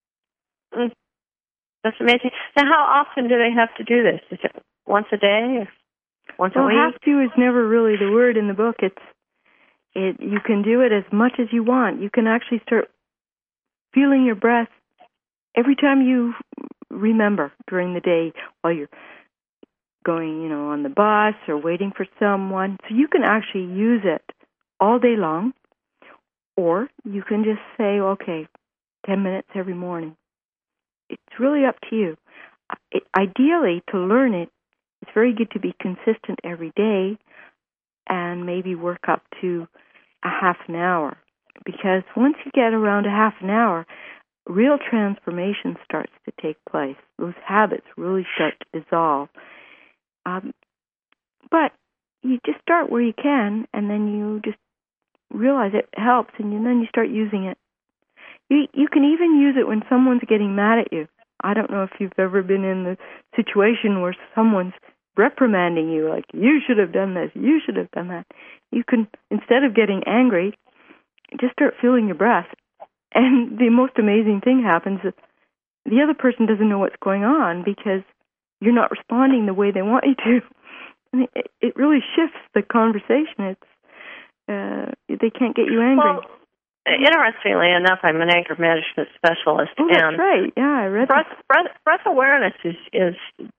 Speaker 3: Mm. That's amazing. Now, how often do they have to do this? Is it once a day or once
Speaker 4: well,
Speaker 3: a week?
Speaker 4: Well, have to is never really the word in the book. It's it. You can do it as much as you want. You can actually start feeling your breath every time you remember during the day while you're going, you know, on the bus or waiting for someone. So you can actually use it all day long, or you can just say, okay, ten minutes every morning. It's really up to you. It, ideally, to learn it, it's very good to be consistent every day and maybe work up to a half an hour. Because once you get around a half an hour, real transformation starts to take place. Those habits really start to dissolve. Um, but you just start where you can, and then you just realize it helps, and then you start using it. You, you can even use it when someone's getting mad at you. I don't know if you've ever been in the situation where someone's reprimanding you, like, you should have done this, you should have done that. You can, instead of getting angry, just start feeling your breath. And the most amazing thing happens is the other person doesn't know what's going on because you're not responding the way they want you to. And it, it really shifts the conversation. It's uh, they can't get you angry.
Speaker 3: Well, interestingly enough, I'm an anger management specialist.
Speaker 4: Oh, that's
Speaker 3: and
Speaker 4: right. Yeah, I read
Speaker 3: breath,
Speaker 4: that.
Speaker 3: breath, breath awareness is, is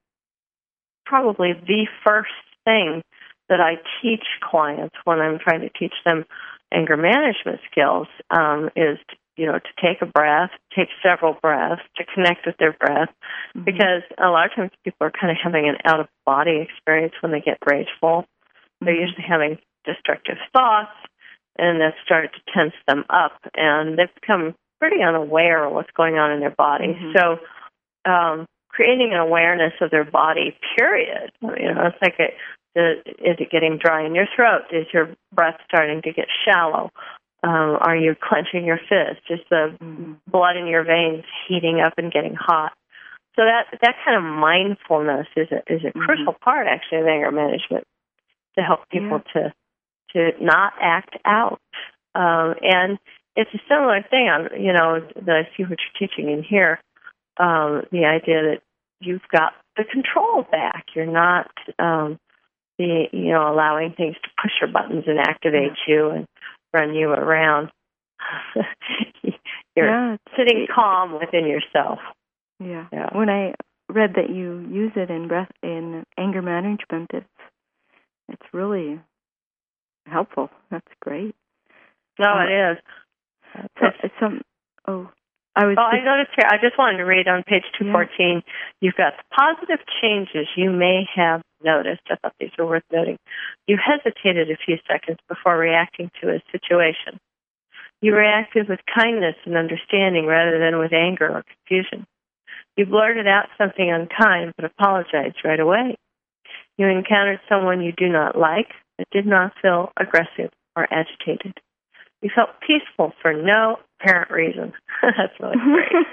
Speaker 3: probably the first thing that I teach clients when I'm trying to teach them anger management skills, um, is to, you know, to take a breath, take several breaths, to connect with their breath, mm-hmm. because a lot of times people are kind of having an out-of-body experience when they get rageful. Mm-hmm. They're usually having destructive thoughts, and that started to tense them up, and they've become pretty unaware of what's going on in their body. Mm-hmm. So um, creating an awareness of their body, period. You know, it's like, a, the, is it getting dry in your throat? Is your breath starting to get shallow? Um, are you clenching your fist? Is the mm-hmm. blood in your veins heating up and getting hot? So that that kind of mindfulness is a, is a mm-hmm. crucial part, actually, of anger management to help people yeah. to to not act out. Um, and it's a similar thing on, you know, that I see what you're teaching in here, um, the idea that you've got the control back. You're not, um, the you know, allowing things to push your buttons and activate yeah. you and run you around. You're yeah, sitting calm within yourself.
Speaker 4: Yeah. yeah. When I read that you use it in breath in anger management, it's it's really helpful. That's great.
Speaker 3: No, uh, it is.
Speaker 4: So, some, oh, I was.
Speaker 3: Oh, just, I noticed here. I just wanted to read on page two fourteen. Yeah. You've got positive changes you may have noticed. I thought these were worth noting. You hesitated a few seconds before reacting to a situation. You reacted with kindness and understanding rather than with anger or confusion. You blurted out something unkind but apologized right away. You encountered someone you do not like but did not feel aggressive or agitated. You felt peaceful for no apparent reason. That's really great.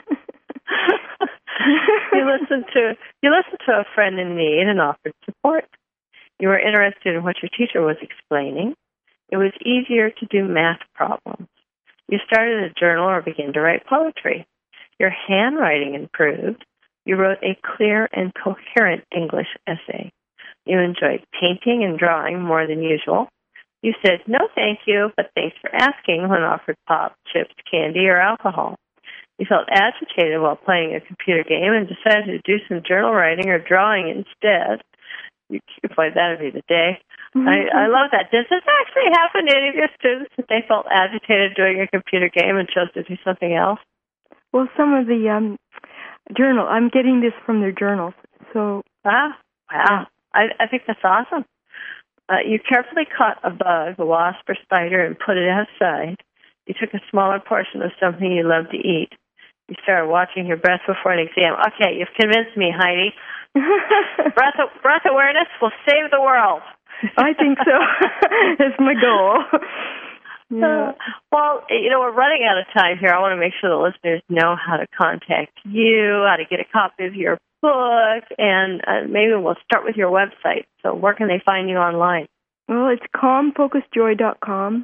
Speaker 3: you listened to you listened to a friend in need and offered support. You were interested in what your teacher was explaining. It was easier to do math problems. You started a journal or began to write poetry. Your handwriting improved. You wrote a clear and coherent English essay. You enjoyed painting and drawing more than usual. You said, no, thank you, but thanks for asking when offered pop, chips, candy, or alcohol. You felt agitated while playing a computer game and decided to do some journal writing or drawing instead. You, boy, that would be the day. Mm-hmm. I, I love that. Does this actually happen to any of your students, that they felt agitated doing a computer game and chose to do something else?
Speaker 4: Well, some of the um, journal, I'm getting this from their journals. So,
Speaker 3: ah, wow. I, I think that's awesome. Uh, you carefully caught a bug, a wasp or spider, and put it outside. You took a smaller portion of something you love to eat. You started watching your breath before an exam. Okay, you've convinced me, Heidi. breath, breath awareness will save the world.
Speaker 4: I think so. That's my goal. Yeah.
Speaker 3: Uh, well, you know, we're running out of time here. I want to make sure the listeners know how to contact you, how to get a copy of your book, and uh, maybe we'll start with your website. So where can they find you online?
Speaker 2: Well, it's calm focus joy dot com.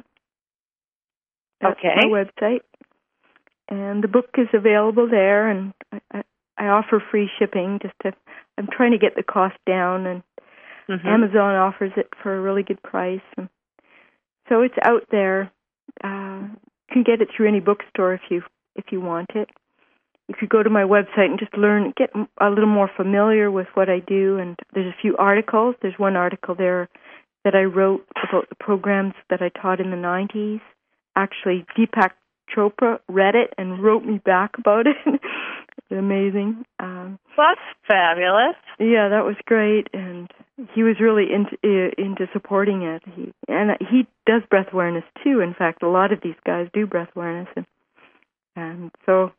Speaker 2: That's
Speaker 3: okay.
Speaker 2: my website. And the book is available there, and I, I, I offer free shipping. Just to, I'm trying to get the cost down, and mm-hmm. Amazon offers it for a really good price. And so it's out there. Uh, you can get it through any bookstore if you if you want it. You could go to my website and just learn, get a little more familiar with what I do. And there's a few articles. There's one article there that I wrote about the programs that I taught in the nineties. Actually, Deepak Chopra read it and wrote me back about it. It's amazing. Um,
Speaker 3: That's fabulous.
Speaker 2: Yeah, that was great. And he was really into, into supporting it. He, and he does breath awareness, too. In fact, a lot of these guys do breath awareness. And, and so...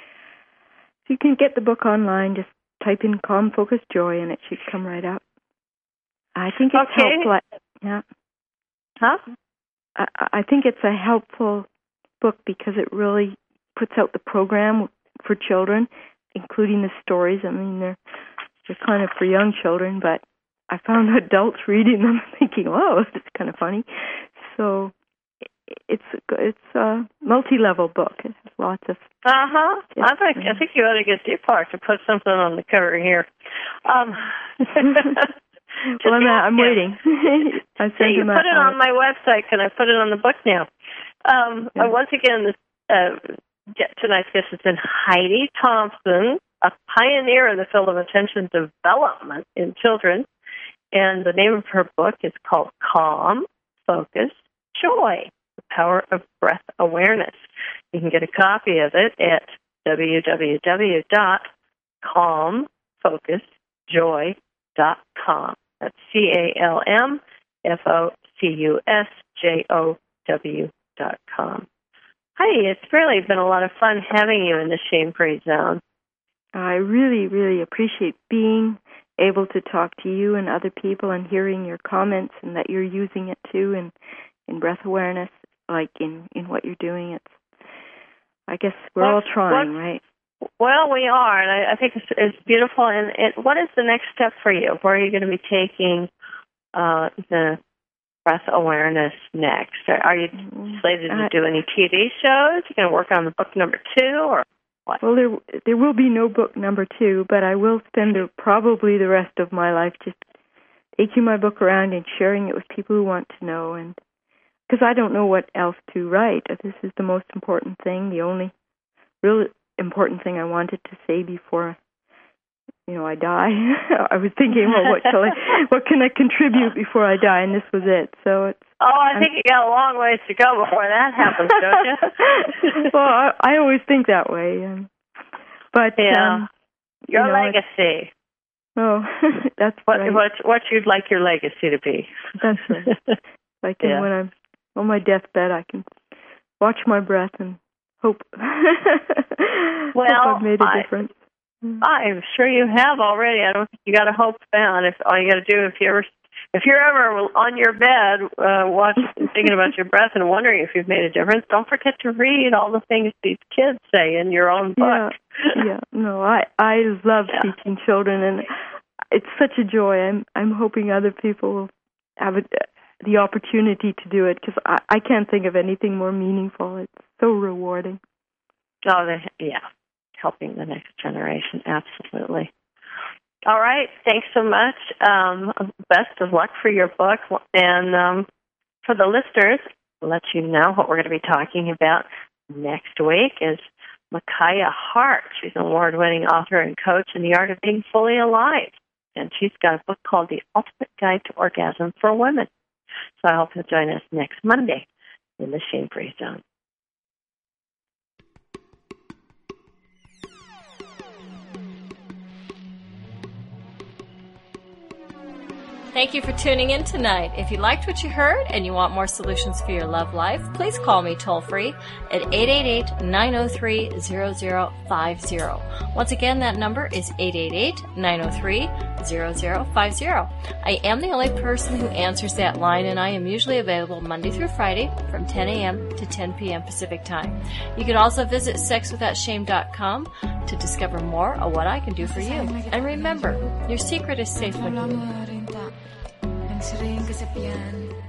Speaker 2: You can get the book online. Just type in Calm, Focus, Joy, and it should come right up. I think it's
Speaker 3: okay.
Speaker 2: helpful. Yeah.
Speaker 3: Huh?
Speaker 2: I, I think it's a helpful book because it really puts out the program for children, including the stories. I mean, they're they're kind of for young children, but I found adults reading them thinking, "Whoa, it's kind of funny." So it's it's a multi-level book. It has lots of.
Speaker 3: Uh huh. I think I think you ought to get Deepak to put something on the cover here. Um,
Speaker 2: well, I'm, I'm waiting. I
Speaker 3: sent you put it on my website. Can I put it on the book now? Um, yeah. uh, once again, this, uh, tonight's guest has been Heidi Thompson, a pioneer in the field of attention development in children, and the name of her book is called Calm, Focus, Joy: The Power of Breath Awareness. You can get a copy of it at w w w dot calm focus joy dot com. That's C A L M F O C U S J O W dot com. Heidi, it's really been a lot of fun having you in the Shame-Free Zone.
Speaker 2: I really, really appreciate being able to talk to you and other people and hearing your comments, and that you're using it too in, in breath awareness, like in, in what you're doing. It's I guess we're
Speaker 3: what's,
Speaker 2: all trying,
Speaker 3: what's,
Speaker 2: right?
Speaker 3: Well, we are, and I, I think it's, it's beautiful. And it, what is the next step for you? Where are you going to be taking uh, the breath awareness next? Are, are you slated to do any T V shows? You going to work on the book number two, or what?
Speaker 4: Well, there there will be no book number two, but I will spend the, probably the rest of my life just taking my book around and sharing it with people who want to know, and because I don't know what else to write. This is the most important thing, the only real important thing I wanted to say before, you know, I die. I was thinking, well, what shall I, what can I contribute before I die? And this was it. So it's.
Speaker 3: Oh, I think I'm, you got a long ways to go before that happens, don't you?
Speaker 4: Well, I, I always think that way. Um, but
Speaker 3: yeah,
Speaker 4: um,
Speaker 3: your
Speaker 4: you know,
Speaker 3: legacy.
Speaker 4: Oh, that's
Speaker 3: what
Speaker 4: right.
Speaker 3: what what you'd like your legacy to be.
Speaker 4: That's right. Like yeah. when I'm on my deathbed, I can watch my breath and hope.
Speaker 3: Well,
Speaker 4: hope I've made a
Speaker 3: I,
Speaker 4: difference.
Speaker 3: I'm sure you have already. I don't think you got to hope found. If all you got to do, if you ever, if you're ever on your bed, uh, watching, thinking about your breath and wondering if you've made a difference, don't forget to read all the things these kids say in your own book.
Speaker 4: Yeah, yeah. No, I I love yeah. teaching children, and it's such a joy. I'm I'm hoping other people will have a, the opportunity to do it, because I I can't think of anything more meaningful. It's so rewarding.
Speaker 3: Oh, they, yeah. Helping the next generation, absolutely. All right, thanks so much. Um, best of luck for your book. And um, for the listeners, I'll let you know what we're going to be talking about next week is Micaiah Hart. She's an award-winning author and coach in the art of being fully alive. And she's got a book called The Ultimate Guide to Orgasm for Women. So I hope you'll join us next Monday in the Shame-Free Zone.
Speaker 2: Thank you for tuning in tonight. If you liked what you heard and you want more solutions for your love life, please call me toll-free at eight eight eight, nine oh three, zero zero five zero. Once again, that number is eight eight eight, nine oh three, zero zero five zero. I am the only person who answers that line, and I am usually available Monday through Friday from ten a.m. to ten p.m. Pacific Time. You can also visit sex without shame dot com to discover more of what I can do for you. And remember, your secret is safe with you.
Speaker 5: Sering kesepian